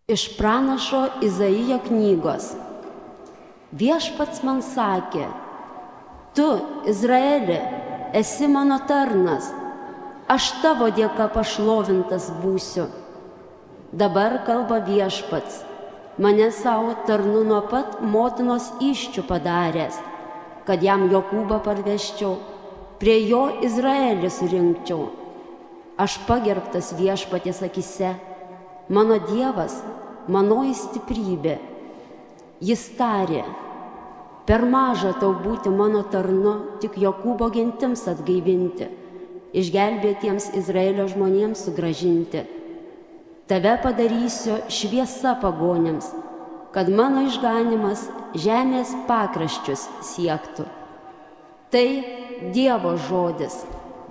Iš pranašo Izaijo knygos. Viešpats man sakė: tu, Izraeli, esi mano tarnas, aš tavo dėka pašlovintas būsiu. Dabar kalba Viešpats, mane savo tarnu nuo pat motinos įsčių padaręs, kad jam Jokūbą parveščiau, prie jo Izraelį surinkčiau. Aš pagerbtas Viešpaties akyse, mano Dievas, manoji stiprybė. Jis tarė: per maža tau būti mano tarnu, tik Jokūbo gentims atgaivinti, išgelbėtiems Izraelio žmonėms sugrąžinti. Tave padarysiu šviesa pagonims, kad mano išganimas žemės pakraščius siektų. Tai Dievo žodis.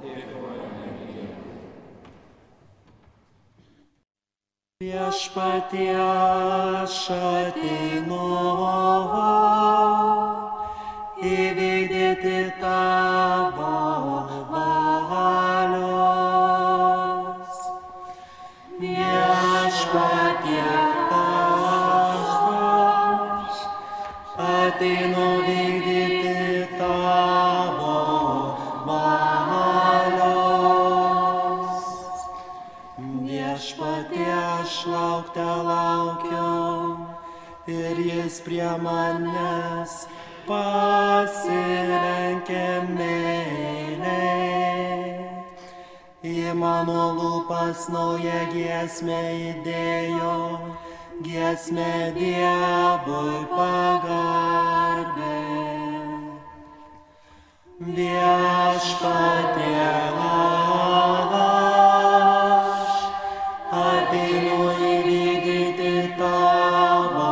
Viešpatie, aš ateinu įvykdyti tavo valios. Viešpatie, aš ateinu vykdyti tavo valios. Viešpatie, aš laukiu ir jis prie manęs pasilenkė meiliai. Į mano lūpas naują giesmę įdėjo, giesmę Dievui pagarbiai. Viešpatie, aš ateinu įvykdyti tavo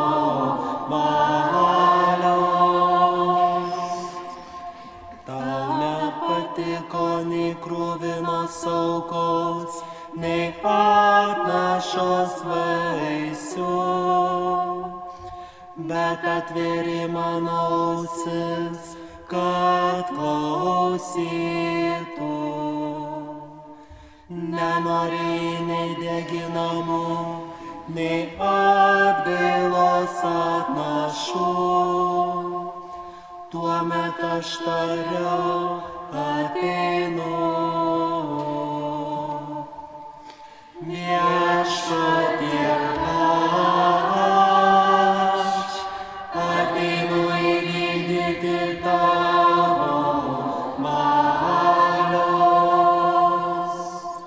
valios. Tau nepatiko nei kruvinos aukos, nei atnašos vaisių, bet atvėrė mano ausis, kad klausytų. Nenorėjai nei deginamų, nei atgailos atnašų. Tuomet aš tariau: ateinu. Viešpatie, aš ateinu įvykdyti tavo valios.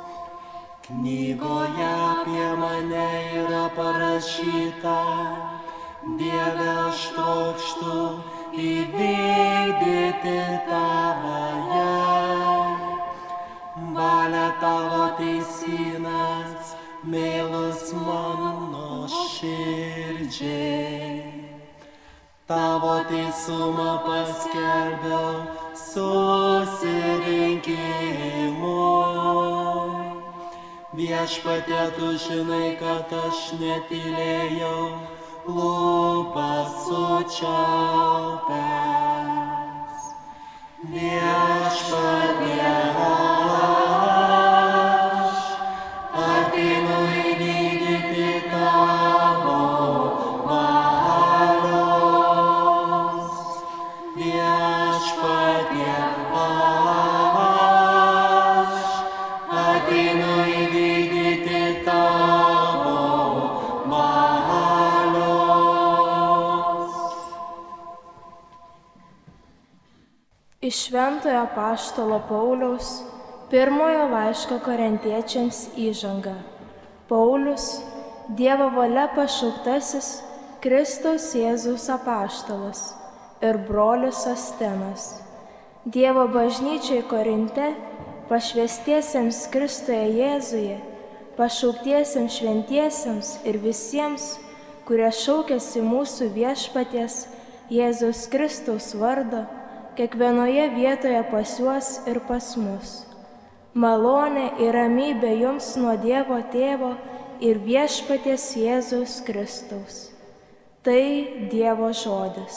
Knygoje apie mane yra parašyta: Dieve, aš trokštu įvykdyti tavąją valią, tavo teisynas meilus mano širdžiai. Tavo teisumą paskelbiau susirinkimui. Viešpatie, tu žinai, kad aš netylėjau, lūpas sučiaupęs. Viešpatie, aš ateinu įvykdyti tavo valios. Viešpatie, aš ateinu įvykdyti tavo valios. Iš Šventojo apaštalo Pauliaus pirmojo laiško Korintiečiams įžanga. Paulius, Dievo valia pašauktasis Kristaus Jėzaus apaštalas ir brolis Sostenas. Dievo bažnyčiai Korinte, pašvęstiesiems Kristuje Jėzuje, pašauktiesiems šventiesiems ir visiems, kurie šaukiasi mūsų Viešpaties Jėzaus Kristaus vardo, kiekvienoje vietoje pas juos ir pas mus. Malonė ir ramybė jums nuo Dievo Tėvo ir Viešpaties Jėzaus Kristaus. Tai Dievo žodis.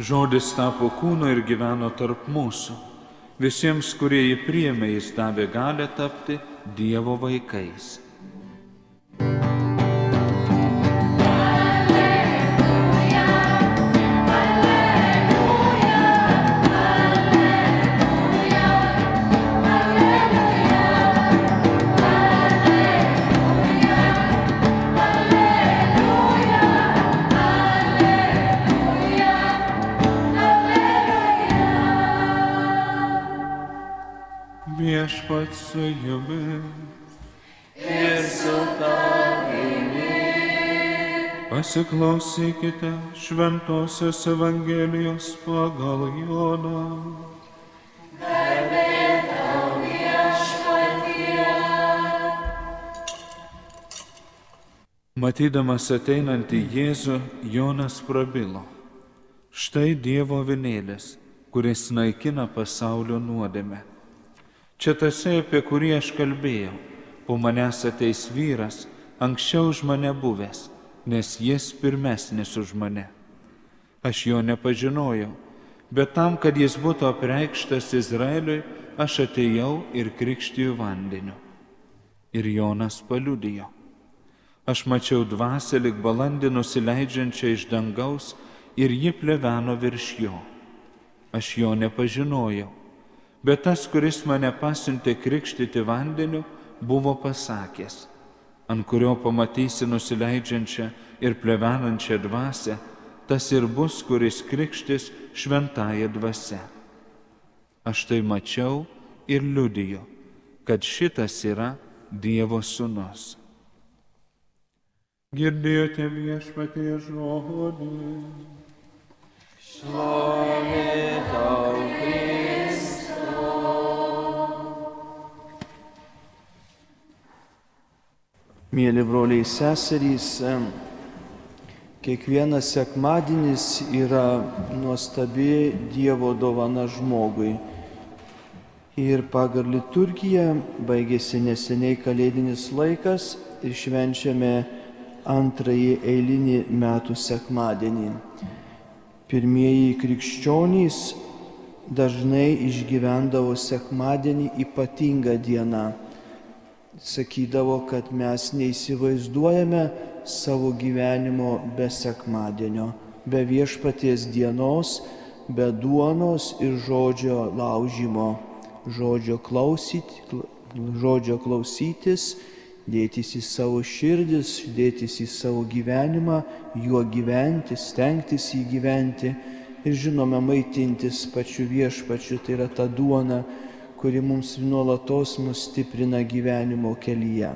Žodis tapo kūnu ir gyveno tarp mūsų. Visiems, kurie jį priėmė, jis davė galią tapti Dievo vaikais. Viešpats su jumis. Ir su tavimi. Pasiklausykite Šventosios Evangelijos pagal Joną. Garbė tau, Viešpatie. Matydamas ateinantį Jėzų, Jonas prabilo. Štai Dievo avinėlis, kuris naikina pasaulio nuodėmę. Čia tasai, apie kurį aš kalbėjau. Po manęs ateis vyras, anksčiau už mane buvęs, nes jis pirmesnis už mane. Aš jo nepažinojau, bet tam, kad jis būtų apreikštas Izraeliui, aš atėjau ir krikštiju vandeniu. Ir Jonas paliudijo. Aš mačiau dvasią lyg balandį nusileidžiančią iš dangaus ir ji pleveno virš jo. Aš jo nepažinojau. Bet tas, kuris mane pasiuntė krikštyti vandeniu, buvo pasakęs, ant kurio pamatysi nusileidžiančią ir plevenančią dvasią, tas ir bus, kuris krikštis šventąja dvasia. Aš tai mačiau ir liudijo, kad šitas yra Dievo sūnus. Girdėjote Viešpatie žodį. Šlovė tau, Mėly broliai seserys, kiekvienas sekmadienis yra nuostabi Dievo dovana žmogui. Ir pagal liturgiją baigėsi neseniai kalėdinis laikas ir švenčiame antrąjį eilinį metų sekmadienį. Pirmieji krikščionys dažnai išgyvendavo sekmadienį ypatingą dieną. Sakydavo, kad mes neįsivaizduojame savo gyvenimo be sekmadienio, be Viešpaties dienos, be duonos ir žodžio laužymo, žodžio klausytis, dėtis į savo širdis, dėtis į savo gyvenimą, juo gyventi, stengtis jį gyventi ir žinoma maitintis pačiu Viešpačiu, tai yra ta duona, kuri mums nuolatos mus stiprina gyvenimo kelyje.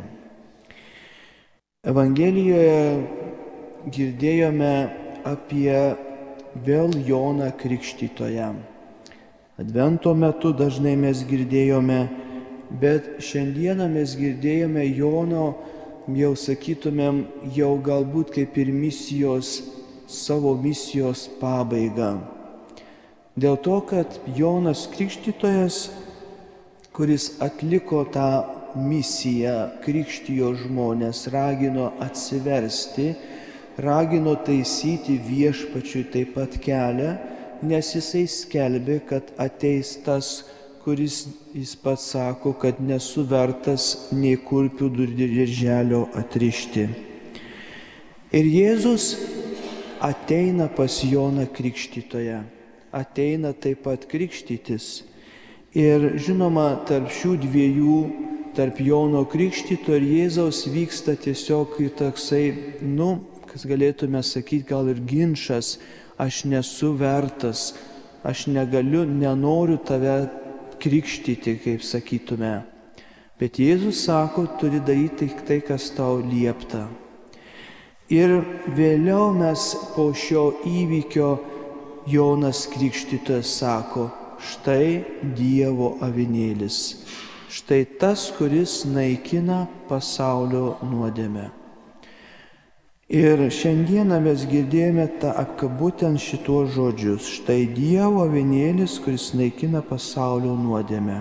Evangelijoje girdėjome apie vėl Joną Krikštytoją. Advento metu dažnai mes girdėjome, bet šiandieną mes girdėjome Jono, jau sakytumėm, jau galbūt kaip ir savo misijos pabaigą. Dėl to, kad Jonas Krikštytojas, kuris atliko tą misiją, krikštijo žmonės, ragino atsiversti, ragino taisyti Viešpačiui taip pat kelią, nes jisai skelbė, kad ateis tas, kuris jis pats sako, kad nesu vertas nei kurpių dirželio atrišti. Ir Jėzus ateina pas Joną Krikštytoją, ateina taip pat krikštytis. Ir žinoma, tarp šių dviejų, tarp Jono Krikštytojo ir Jėzaus vyksta tiesiog toksai, kas galėtume sakyti, gal ir ginčas, aš nesu vertas, aš negaliu, nenoriu tave krikštyti, kaip sakytume. Bet Jėzus sako, turi daryti tai, kas tau liepta. Ir vėliau mes po šio įvykio Jonas Krikštytojas sako, štai Dievo avinėlis, štai tas, kuris naikina pasaulio nuodėmę. Ir šiandieną mes girdėjome būtent šituos žodžius, štai Dievo avinėlis, kuris naikina pasaulio nuodėmę.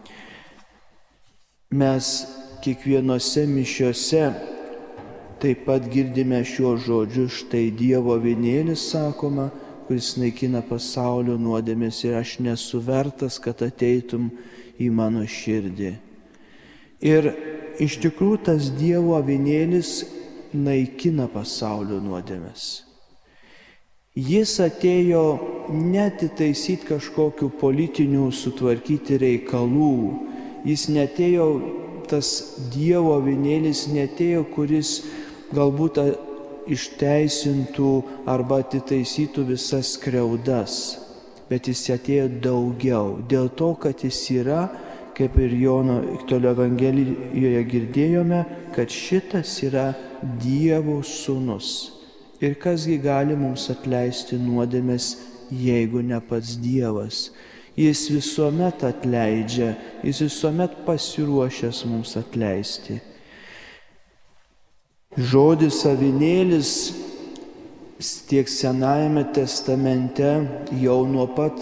Mes kiekvienose mišiose taip pat girdime šiuos žodžius, štai Dievo avinėlis, sakoma, kuris naikina pasaulio nuodėmės ir aš nesu vertas, kad ateitum į mano širdį. Ir iš tikrųjų tas Dievo avinėlis naikina pasaulio nuodėmės. Jis atėjo netitaisyti kažkokių politinių sutvarkyti reikalų. Jis netėjo, tas Dievo avinėlis netėjo, kuris galbūt išteisintų arba atitaisytų visas skriaudas. Bet jis atėjo daugiau. Dėl to, kad jis yra, kaip ir Jono Tolio Evangelijoje girdėjome, kad šitas yra Dievo sūnus. Ir kasgi gali mums atleisti nuodėmes, jeigu ne pats Dievas. Jis visuomet atleidžia, jis visuomet pasiruošęs mums atleisti. Žodis avinėlis tiek Senajame testamente jau nuo pat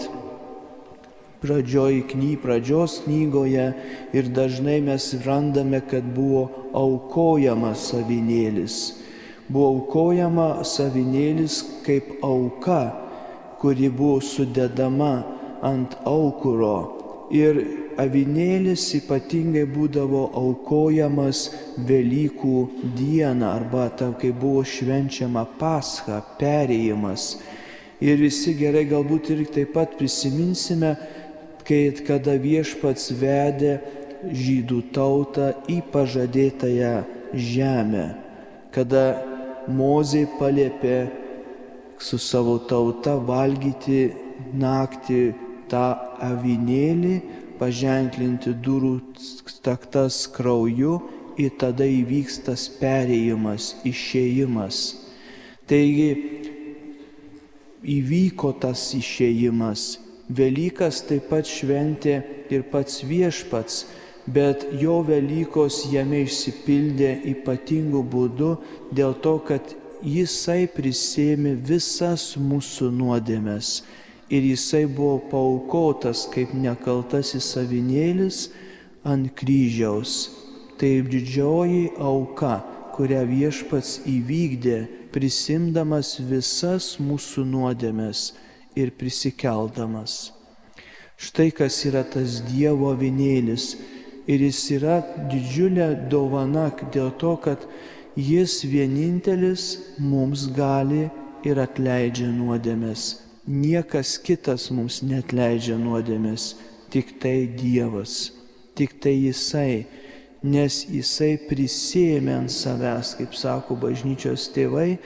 pradžios knygoje ir dažnai mes randame, kad buvo aukojamas avinėlis. Buvo aukojamas avinėlis kaip auka, kuri buvo sudedama ant aukuro. Ir avinėlis ypatingai būdavo aukojamas Velykų dieną arba kai buvo švenčiama Pascha, perėjimas. Ir visi gerai galbūt ir taip pat prisiminsime, kada Viešpats vedė žydų tautą į pažadėtąją žemę, kada Mozė paliepė su savo tauta valgyti naktį tą avinėlį, paženklinti durų taktas krauju ir tada įvyks tas perėjimas, išėjimas. Taigi įvyko tas išėjimas. Velykas taip pat šventė ir pats Viešpats, bet jo Velykos jame išsipildė ypatingų būdų dėl to, kad jisai prisėmė visas mūsų nuodėmes ir jisai buvo paaukotas kaip nekaltasis avinėlis ant kryžiaus. Tai didžioji auka, kurią Viešpats įvykdė, prisimdamas visas mūsų nuodėmes ir prisikeldamas. Štai kas yra tas Dievo avinėlis. Ir jis yra didžiulė dovana dėl to, kad jis vienintelis mums gali ir atleidžia nuodėmes. Niekas kitas mums neatleidžia nuodėmes, tik tai Dievas, tik tai Jisai, nes Jisai prisėmė ant savęs, kaip sako bažnyčios tėvai,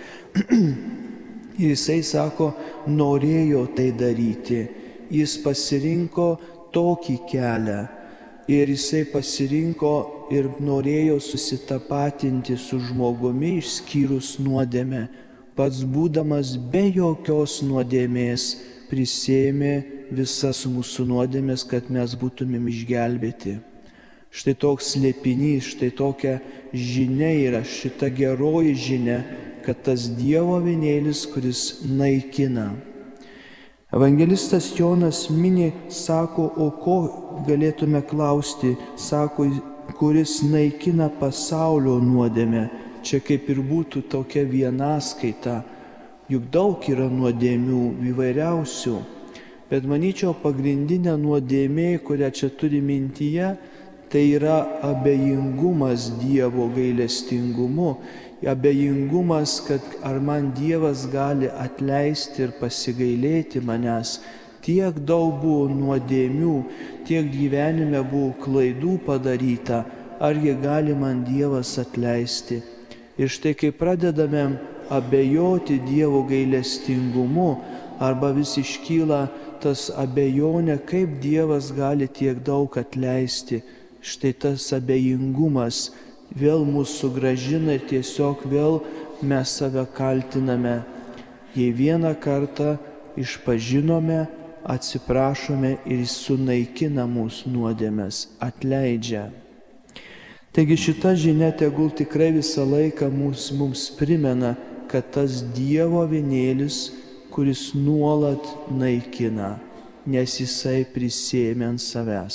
Jisai sako, norėjo tai daryti, Jis pasirinko tokį kelią ir Jisai pasirinko ir norėjo susitapatinti su žmogumi išskyrus nuodėmę. Pats būdamas be jokios nuodėmės prisėmė visas mūsų nuodėmės, kad mes būtumėm išgelbėti. Štai toks slėpinys, štai tokia žinia yra, šita geroji žinia, kad tas Dievo avinėlis, kuris naikina. Evangelistas Jonas mini, sako, o ko galėtume klausti, sako, kuris naikina pasaulio nuodėmę. Čia kaip ir būtų tokia vienaskaita, juk daug yra nuodėmių įvairiausių, bet manyčiau pagrindinė nuodėmė, kurią čia turi mintyje, tai yra abejingumas Dievo gailestingumu, abejingumas, kad ar man Dievas gali atleisti ir pasigailėti manęs. Tiek daug buvo nuodėmių, tiek gyvenime buvo klaidų padaryta, argi gali man Dievas atleisti. Ir štai kai pradedame abejoti Dievo gailestingumu, arba vis iškyla tas abejonė, kaip Dievas gali tiek daug atleisti, štai tas abejingumas vėl mūsų sugrąžina ir tiesiog vėl mes save kaltiname. Jei vieną kartą išpažinome, atsiprašome ir Jis sunaikina mūsų nuodėmes, atleidžia. Taigi šita žinia tegul tikrai visą laiką mums primena, kad tas Dievo avinėlis, kuris nuolat naikina, nes Jisai prisėmė ant savęs.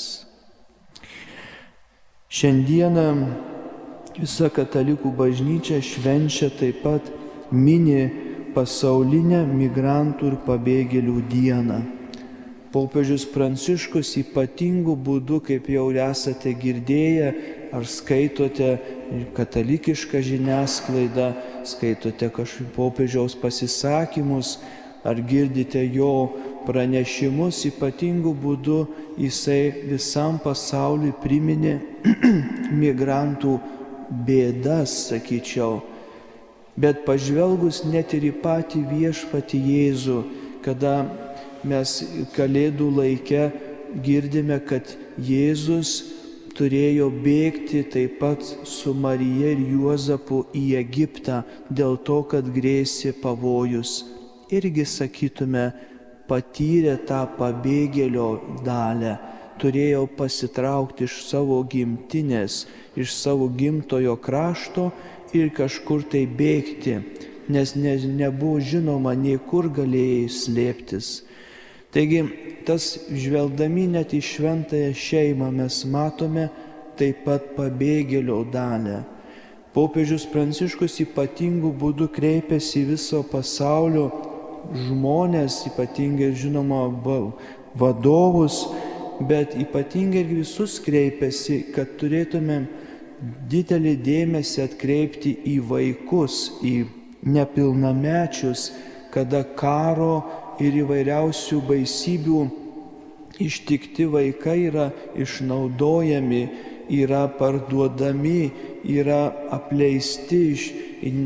Šiandieną visa katalikų bažnyčia švenčia taip pat mini pasaulinę migrantų ir pabėgėlių dieną. Popiežius Pranciškus ypatingų būdų, kaip jau esate girdėję, ar skaitote katalikišką žiniasklaidą, skaitote kažkokius popiežiaus pasisakymus, ar girdite jo pranešimus, ypatingų būdų jisai visam pasauliui priminė migrantų bėdas, sakyčiau. Bet pažvelgus net ir į patį viešpatį Jėzų, kada mes Kalėdų laike girdime, kad Jėzus turėjo bėgti taip pat su Marija ir Juozapu į Egiptą dėl to, kad grėsė pavojus. Irgi, sakytume, patyrė tą pabėgėlio dalią, turėjo pasitraukti iš savo gimtinės, iš savo gimtojo krašto ir kažkur tai bėgti, nes nebuvo žinoma, nei kur galėjai slėptis. Taigi, tas žvelgdami net į šventąją šeimą mes matome taip pat pabėgėlio dalę. Popiežius Pranciškus ypatingų būdų kreipėsi į viso pasaulio žmonės, ypatingai žinoma vadovus, bet ypatingai ir visus kreipėsi, kad turėtume didelį dėmesį atkreipti į vaikus, į nepilnamečius, kada karo ir įvairiausių baisybių ištikti vaikai yra išnaudojami, yra parduodami, yra apleisti,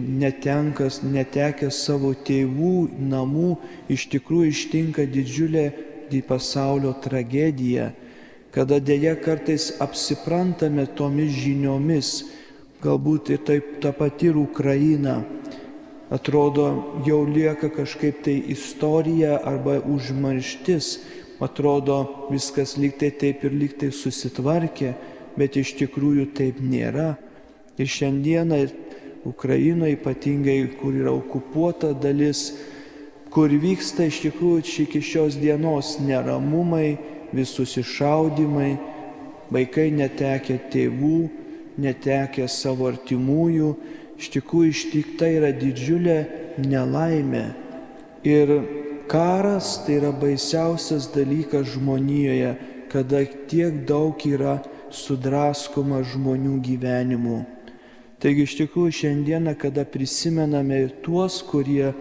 netekę savo tėvų, namų, iš tikrųjų ištinka didžiulė pasaulio tragedija, kada dėja kartais apsiprantame tomis žiniomis, galbūt ir taip ta pati ir Ukraina. Atrodo, jau lieka kažkaip tai istorija arba užmarštis, atrodo, viskas lygtai taip ir lygtai susitvarkė, bet iš tikrųjų taip nėra. Ir šiandieną ir Ukrainoje ypatingai, kur yra okupuota dalis, kur vyksta iš tikrųjų iki šios dienos neramumai, visus iššaudimai, vaikai netekę tėvų, netekę savo artimųjų, iš tikrųjų ištikta yra didžiulė nelaimė. Ir karas tai yra baisiausias dalykas žmonijoje, kada tiek daug yra sudraskoma žmonių gyvenimų. Taigi iš tikrųjų šiandieną, kada prisimename ir tuos, kurie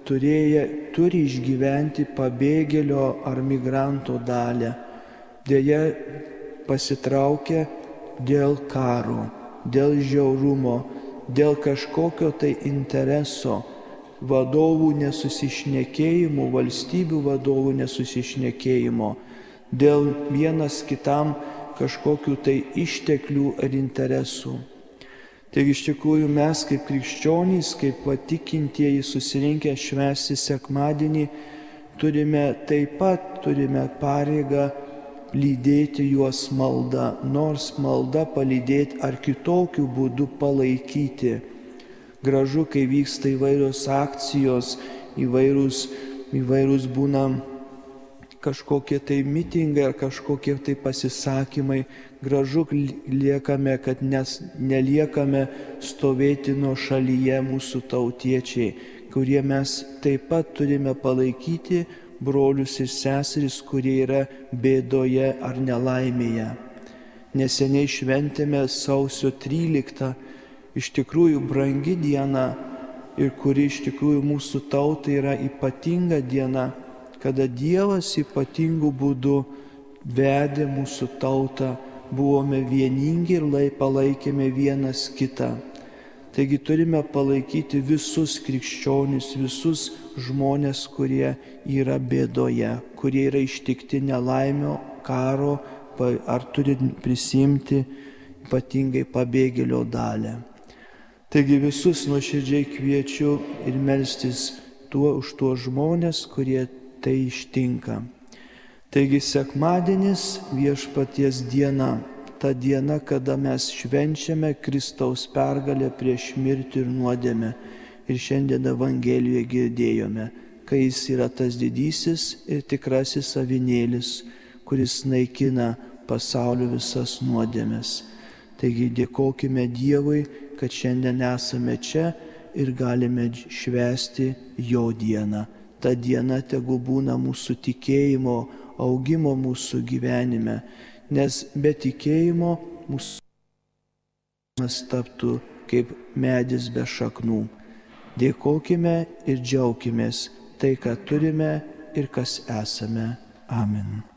turi išgyventi pabėgėlio ar migranto dalę, dėja pasitraukia dėl karo, dėl žiaurumo, dėl kažkokio tai intereso, vadovų nesusišnekėjimo, valstybių vadovų nesusišnekėjimo, dėl vienas kitam kažkokių tai išteklių ar interesų. Taigi iš tikrųjų mes kaip krikščionys, kaip tikintieji susirinkę švęsti sekmadienį, turime pareigą lydėti juos malda, nors malda palydėti ar kitokiu būdu palaikyti. Gražu, kai vyksta įvairios akcijos, įvairūs būna kažkokie tai mitingai ar kažkokie tai pasisakymai, gražu liekame, kad neliekame stovėti nuo šalyje mūsų tautiečiai, kurie mes taip pat turime palaikyti brolius ir seseris, kurie yra bėdoje ar nelaimėje. Neseniai šventėme sausio 13, iš tikrųjų brangi diena ir kuri iš tikrųjų mūsų tautai yra ypatinga diena, kada Dievas ypatingų būdų vedė mūsų tautą, buvome vieningi ir palaikėme vienas kitą. Taigi turime palaikyti visus krikščionis, visus žmonės, kurie yra bėdoje, kurie yra ištikti nelaimio, karo, ar turi prisimti ypatingai pabėgėlio dalę. Taigi visus nuoširdžiai kviečiu ir melstis už tuos žmonės, kurie tai ištinka. Taigi sekmadienis Viešpaties diena, ta diena, kada mes švenčiame Kristaus pergalę prieš mirtį ir nuodėmę. Ir šiandien Evangelijoje girdėjome, kai jis yra tas didysis ir tikrasis avinėlis, kuris naikina pasaulio visas nuodėmes. Taigi dėkokime Dievui, kad šiandien esame čia ir galime švęsti jo dieną. Ta diena tegu būna mūsų tikėjimo augimo mūsų gyvenime, nes be tikėjimo mūsų taptų kaip medis be šaknų. Dėkokime ir džiaukimės tai, ką turime ir kas esame. Amen.